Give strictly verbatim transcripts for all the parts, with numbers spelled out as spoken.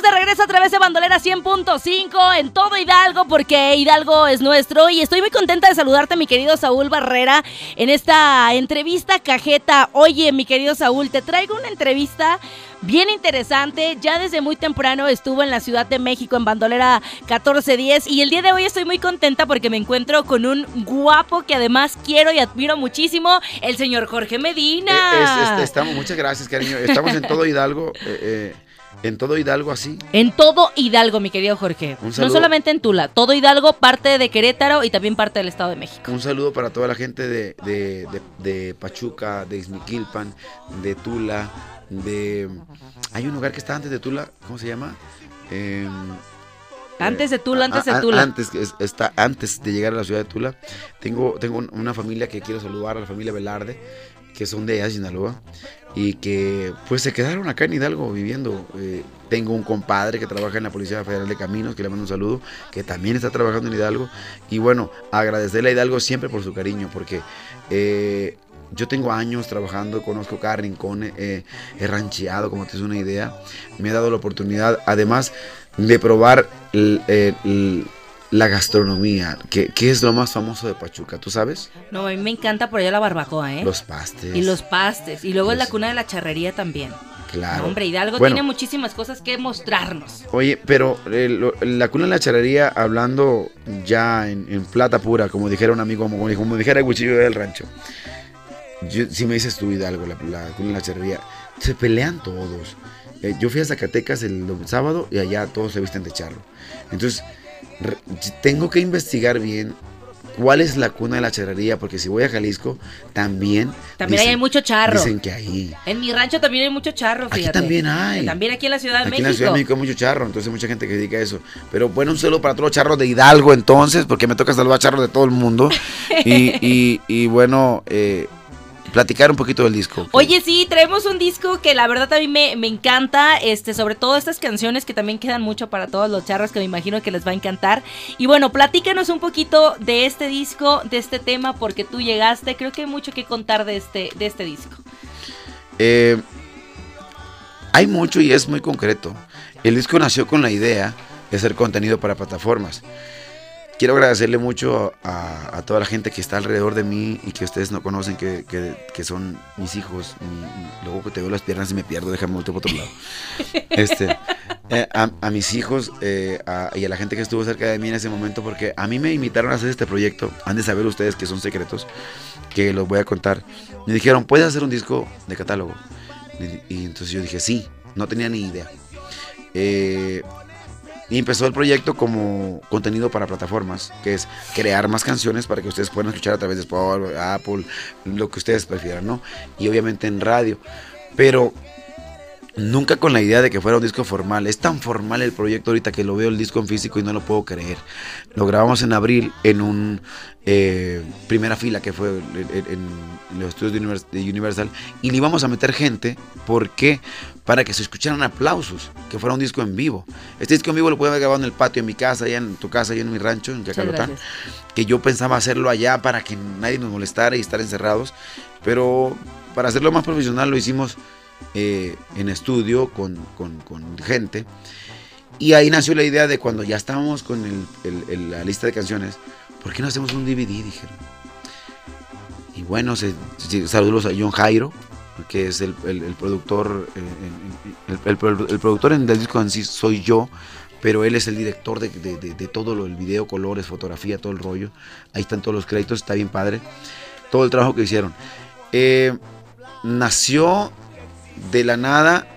de regreso a través de Bandolera cien punto cinco en todo Hidalgo, porque Hidalgo es nuestro. Y estoy muy contenta de saludarte, mi querido Saúl Barrera, en esta entrevista cajeta. Oye, mi querido Saúl, te traigo una entrevista bien interesante. Ya desde muy temprano estuvo en la Ciudad de México en Bandolera catorce diez y el día de hoy estoy muy contenta porque me encuentro con un guapo que además quiero y admiro muchísimo, el señor Jorge Medina. Eh, es, es, estamos, muchas gracias, cariño. Estamos en todo Hidalgo, eh, eh, en todo Hidalgo así. En todo Hidalgo, mi querido Jorge. No solamente en Tula, todo Hidalgo, parte de Querétaro y también parte del Estado de México. Un saludo para toda la gente de, de, de, de Pachuca, de Ixmiquilpan, de Tula, de... Hay un lugar que está antes de Tula, ¿cómo se llama? Eh, antes de Tula, antes de Tula. Antes, está antes de llegar a la ciudad de Tula. Tengo, tengo una familia que quiero saludar, a la familia Velarde, que son de allá de Sinaloa, y que pues se quedaron acá en Hidalgo viviendo. Eh, tengo un compadre que trabaja en la Policía Federal de Caminos, que le mando un saludo, que también está trabajando en Hidalgo. Y bueno, agradecerle a Hidalgo siempre por su cariño, porque... Eh, yo tengo años trabajando, conozco cada rincón, eh, he rancheado, como te es una idea. Me he dado la oportunidad, además de probar el, el, el, la gastronomía, que, que es lo más famoso de Pachuca, ¿tú sabes? No, a mí me encanta por allá la barbacoa, ¿eh? Los pastes. Y los pastes, y luego los... es la cuna de la charrería también. Claro. No, hombre, Hidalgo bueno, tiene muchísimas cosas que mostrarnos. Oye, pero eh, lo, la cuna de la charrería, hablando ya en, en plata pura, como dijera un amigo, como, como dijera el cuchillo del rancho. Yo, si me dices tú, Hidalgo, la, la, la, la charrería, se pelean todos. Eh, yo fui a Zacatecas el, el sábado y allá todos se visten de charro. Entonces, re, tengo que investigar bien cuál es la cuna de la charrería, porque si voy a Jalisco, también... También dicen, hay mucho charro. Dicen que ahí... En mi rancho también hay mucho charro, fíjate. Aquí también hay. También aquí en la Ciudad de aquí México. Aquí en la Ciudad de México hay mucho charro, entonces mucha gente que dedica eso. Pero bueno, un saludo para todos los charros de Hidalgo entonces, porque me toca salvar charros de todo el mundo. y, y, y bueno... Eh, platicar un poquito del disco. ¿Okay? Oye, sí, traemos un disco que la verdad a mí me, me encanta, este, sobre todo estas canciones que también quedan mucho para todos los charros, que me imagino que les va a encantar. Y bueno, platícanos un poquito de este disco, de este tema, porque tú llegaste, creo que hay mucho que contar de este, de este disco. Eh, hay mucho y es muy concreto. El disco nació con la idea de hacer contenido para plataformas. Quiero agradecerle mucho a, a toda la gente que está alrededor de mí y que ustedes no conocen, que, que, que son mis hijos. Mi, luego que te veo las piernas y me pierdo, déjame voltear por otro lado. Este, eh, a, a mis hijos eh, a, y a la gente que estuvo cerca de mí en ese momento, porque a mí me invitaron a hacer este proyecto. Han de saber ustedes que son secretos, que los voy a contar. Me dijeron, ¿puedes hacer un disco de catálogo? Y, y entonces yo dije, sí, no tenía ni idea. Eh... Y empezó el proyecto como contenido para plataformas, que es crear más canciones para que ustedes puedan escuchar a través de Spotify, Apple, lo que ustedes prefieran, ¿no? Y obviamente en radio. Pero nunca con la idea de que fuera un disco formal. Es tan formal el proyecto ahorita que lo veo el disco en físico y no lo puedo creer. Lo grabamos en abril en un eh, primera fila que fue en, en, en los estudios de Universal, de Universal, y le íbamos a meter gente. ¿Por qué? Para que se escucharan aplausos, que fuera un disco en vivo. Este disco en vivo lo pude haber grabado en el patio, en mi casa, allá en tu casa, allá en mi rancho, en Cacalotán, que yo pensaba hacerlo allá para que nadie nos molestara y estar encerrados, pero para hacerlo más profesional lo hicimos eh, en estudio con, con, con gente, y ahí nació la idea de cuando ya estábamos con el, el, el, la lista de canciones, ¿por qué no hacemos un D V D? Dijeron. Y bueno, se, se, saludos a John Jairo, que es el, el, el productor eh, el, el, el, el productor en, del disco en sí soy yo, pero él es el director de, de, de, de todo lo, el video, colores, fotografía, todo el rollo. Ahí están todos los créditos, está bien padre todo el trabajo que hicieron. Eh, nació de la nada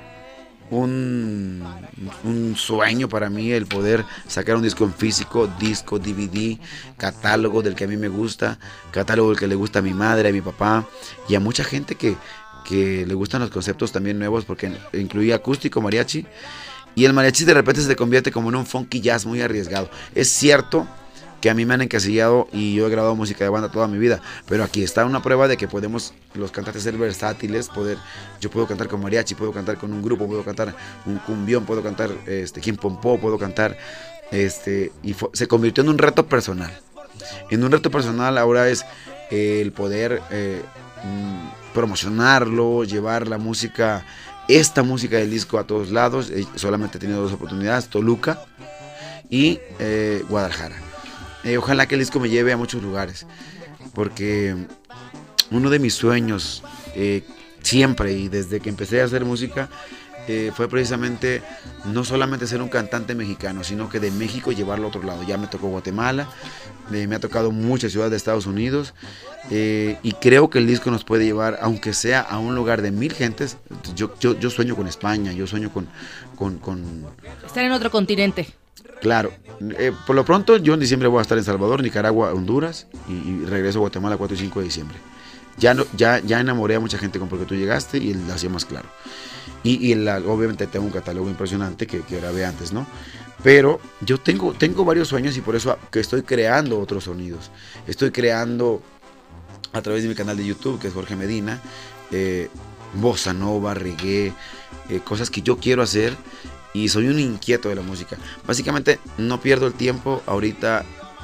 un, un sueño para mí, el poder sacar un disco en físico, disco, D V D, catálogo del que a mí me gusta, catálogo del que le gusta a mi madre, a mi papá y a mucha gente que que le gustan los conceptos también nuevos, porque incluía acústico, mariachi, y el mariachi de repente se convierte como en un funky jazz muy arriesgado. Es cierto que a mí me han encasillado y yo he grabado música de banda toda mi vida, pero aquí está una prueba de que podemos los cantantes ser versátiles, poder, yo puedo cantar con mariachi, puedo cantar con un grupo, puedo cantar un cumbión, puedo cantar este, Kim Pompó, puedo cantar, este, y fue, se convirtió en un reto personal. En un reto personal ahora es eh, el poder... Eh, promocionarlo, llevar la música esta música del disco a todos lados. Eh, solamente he tenido dos oportunidades, Toluca y eh, Guadalajara. Eh, ojalá que el disco me lleve a muchos lugares, porque uno de mis sueños eh, siempre y desde que empecé a hacer música eh, fue precisamente no solamente ser un cantante mexicano, sino que de México llevarlo a otro lado. Ya me tocó Guatemala, eh, me ha tocado muchas ciudades de Estados Unidos, eh, y creo que el disco nos puede llevar, aunque sea a un lugar de mil gentes. Yo, yo, yo sueño con España, yo sueño con, con, con... estar en otro continente. Claro, eh, por lo pronto yo en diciembre voy a estar en Salvador, Nicaragua, Honduras, y, y regreso a Guatemala cuatro y cinco de diciembre. Ya, no, ya, ya enamoré a mucha gente con Porque Tú Llegaste y lo hacía más claro. Y, y la, obviamente tengo un catálogo impresionante que, que grabé antes, ¿no? Pero yo tengo, tengo varios sueños y por eso que estoy creando otros sonidos. Estoy creando a través de mi canal de YouTube, que es Jorge Medina, eh, bossa nova, reggae, eh, cosas que yo quiero hacer, y soy un inquieto de la música. Básicamente no pierdo el tiempo ahorita.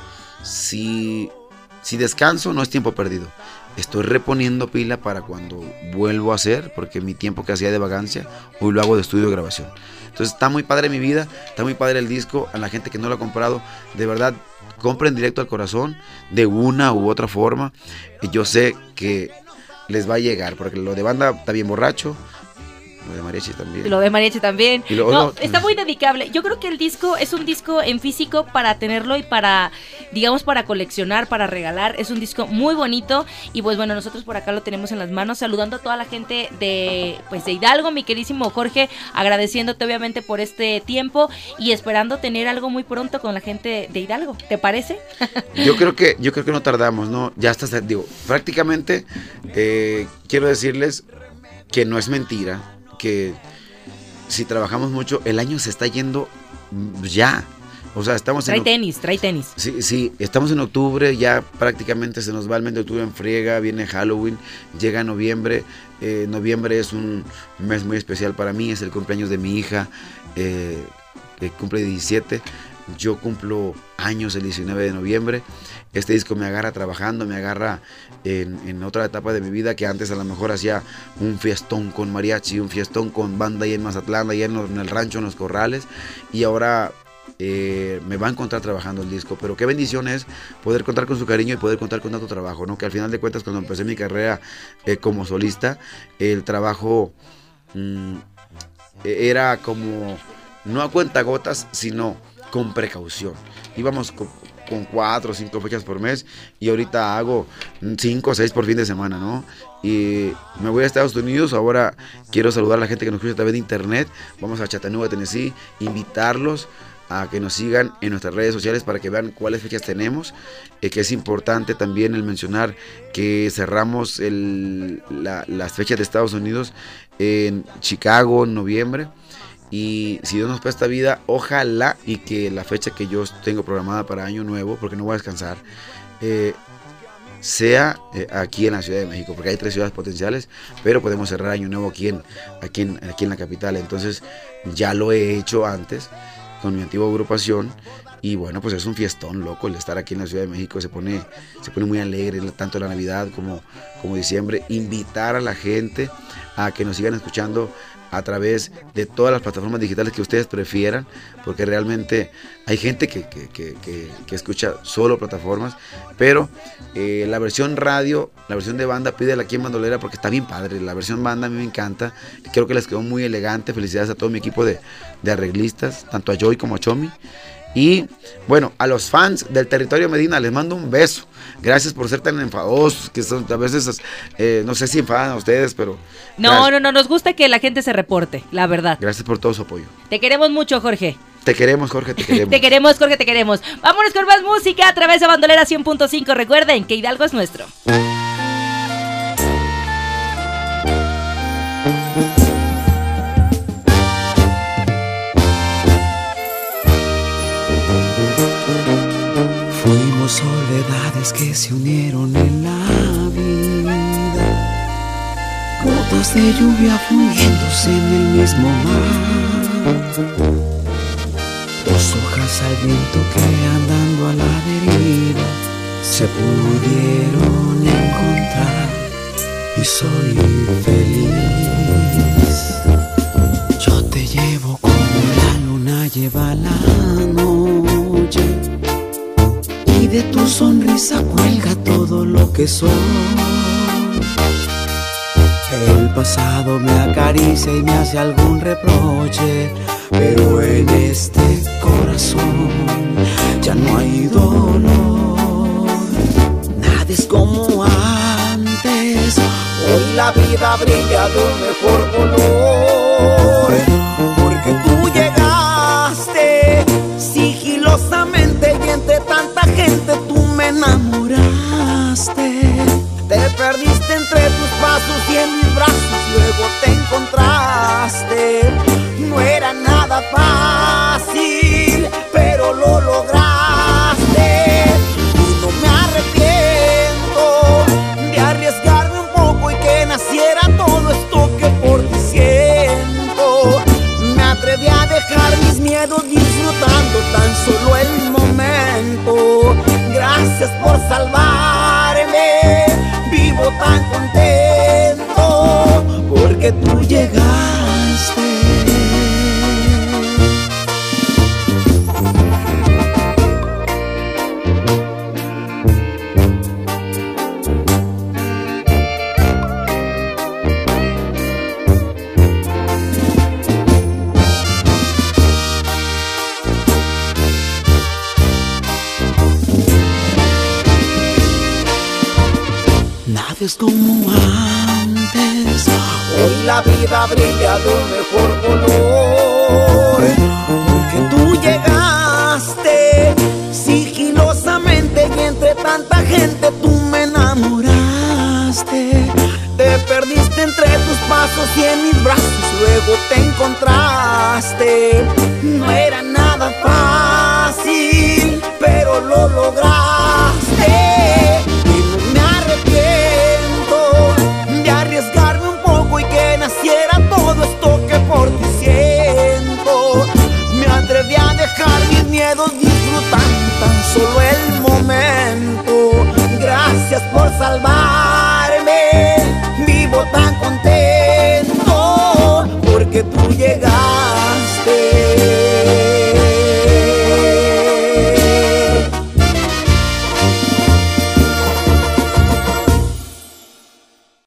Si, si descanso no es tiempo perdido. Estoy reponiendo pila para cuando vuelvo a hacer, porque mi tiempo que hacía de vagancia, hoy lo hago de estudio de grabación. Entonces está muy padre mi vida, está muy padre el disco. A la gente que no lo ha comprado, de verdad, compren directo al corazón, de una u otra forma. Yo sé que les va a llegar, porque lo de Banda está bien borracho. Lo de Mariachi también. Lo de Mariachi también. Y lo, no, no, está muy dedicable. Yo creo que el disco es un disco en físico para tenerlo y para, digamos, para coleccionar, para regalar. Es un disco muy bonito. Y pues bueno, nosotros por acá lo tenemos en las manos, saludando a toda la gente de, pues, de Hidalgo, mi queridísimo Jorge, agradeciéndote obviamente por este tiempo y esperando tener algo muy pronto con la gente de Hidalgo. ¿Te parece? Yo creo que, yo creo que no tardamos, ¿no? Ya está, digo, prácticamente eh, quiero decirles que no es mentira, que si trabajamos mucho, el año se está yendo ya. O sea, estamos trae en... tenis, trae tenis. Sí, sí, estamos en octubre, ya prácticamente se nos va el mes de octubre en friega, viene Halloween, llega noviembre. Eh, noviembre es un mes muy especial para mí, es el cumpleaños de mi hija, eh, que cumple diecisiete. Yo cumplo años el diecinueve de noviembre. Este disco me agarra trabajando, me agarra en, en otra etapa de mi vida, que antes a lo mejor hacía un fiestón con mariachi, un fiestón con banda ahí en Mazatlán, ahí en, en el rancho, en los corrales, y ahora eh, me va a encontrar trabajando el disco. Pero qué bendición es poder contar con su cariño y poder contar con tanto trabajo, ¿no? Que al final de cuentas, cuando empecé mi carrera eh, como solista, el trabajo mmm, era como, no a cuentagotas, sino con precaución. Íbamos con, con cuatro o cinco fechas por mes, y ahorita hago cinco o seis por fin de semana, ¿no? Y me voy a Estados Unidos. Ahora quiero saludar a la gente que nos escucha a través de internet. Vamos a Chattanooga, Tennessee, invitarlos a que nos sigan en nuestras redes sociales para que vean cuáles fechas tenemos, eh, que es importante también el mencionar que cerramos el, la, las fechas de Estados Unidos en Chicago en noviembre. Y si Dios nos presta vida, ojalá y que la fecha que yo tengo programada para Año Nuevo, porque no voy a descansar, eh, sea eh, aquí en la Ciudad de México, porque hay tres ciudades potenciales, pero podemos cerrar Año Nuevo aquí en, aquí en, aquí en la capital. Entonces ya lo he hecho antes con mi antigua agrupación, y bueno, pues es un fiestón loco el estar aquí en la Ciudad de México. Se pone, se pone muy alegre, tanto la Navidad como, como diciembre. Invitar a la gente a que nos sigan escuchando a través de todas las plataformas digitales que ustedes prefieran, porque realmente hay gente que, que, que, que, que escucha solo plataformas, pero eh, la versión radio, la versión de banda, pídela aquí en Bandolera, porque está bien padre. La versión banda a mí me encanta, creo que les quedó muy elegante. Felicidades a todo mi equipo de, de arreglistas, tanto a Joy como a Chomi. Y bueno, a los fans del Territorio Medina les mando un beso. Gracias por ser tan enfadosos, que son, a veces eh, no sé si enfadan a ustedes, pero... No, gracias. no, no, nos gusta que la gente se reporte, la verdad. Gracias por todo su apoyo. Te queremos mucho, Jorge. Te queremos, Jorge, te queremos. Te queremos, Jorge, te queremos. Vámonos con más música a través de Bandolera cien punto cinco. Recuerden que Hidalgo es nuestro. Fuimos soledades que se unieron en la vida, gotas de lluvia fundiéndose en el mismo mar, dos hojas al viento que andando a la deriva se pudieron encontrar, y soy feliz. lleva la noche y de tu sonrisa cuelga todo lo que soy. El pasado me acaricia y me hace algún reproche, pero en este corazón ya no hay dolor. Nada es como antes, hoy la vida brilla de un mejor color. Porque tú llegaste sigilosamente y entre tanta gente tú me enamoraste. Te perdiste entre tus pasos y en mis brazos luego te encontraste. No era nada fácil, pero lo lograste. Y no me arrepiento de arriesgarme un poco y que naciera todo esto que por ti siento. Me atreví a dejar mis miedos disfrutando tan solo el momento. Gracias por salvarme, vivo tan contento porque tú llegaste. Nada es como antes, hoy la vida brilla de un mejor color. Porque tú llegaste sigilosamente y entre tanta gente tú me enamoraste. Te perdiste entre tus pasos y en mis brazos luego te encontraste. No era nada fácil, pero lo lograste. Naciera todo esto que por ti siento. Me atreví a dejar mis miedos disfrutando tan solo el momento. Gracias por salvarme, vivo tan contento porque tú llegaste.